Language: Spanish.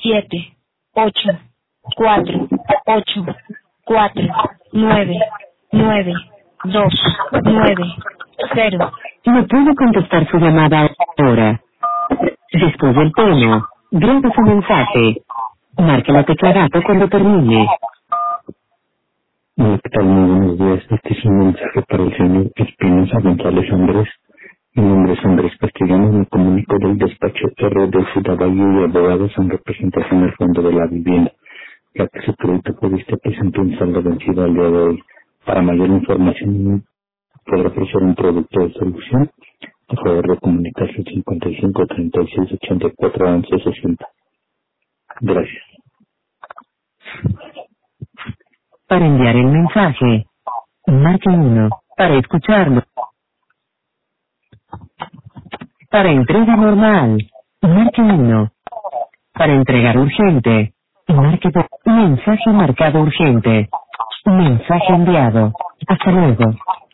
7, 8, 4, 8, 4, 9, 9, 2, 9, 0. No puedo contestar su llamada ahora. Después del tono, grabe su mensaje. Marque la tecla gato cuando termine. Hola, ¿qué tal? Muy buenos días. Este es un mensaje para el señor Espinosa González Andrés. Mi nombre es Andrés Castellanos, me comunico del despacho R de Ciudad Valle y Abogados en representación del Fondo de la Vivienda, ya que su crédito prevista presentó un saldo vencido al día de hoy. Para mayor información, podrá ofrecer un producto de solución. Por favor, de comunicarse al 55 36 84 11 60. Gracias. Para enviar el mensaje, marque 1. Para escucharlo. Para entrega normal, marque 1. Para entregar urgente, marque 2. Mensaje marcado urgente. Mensaje enviado. Hasta luego.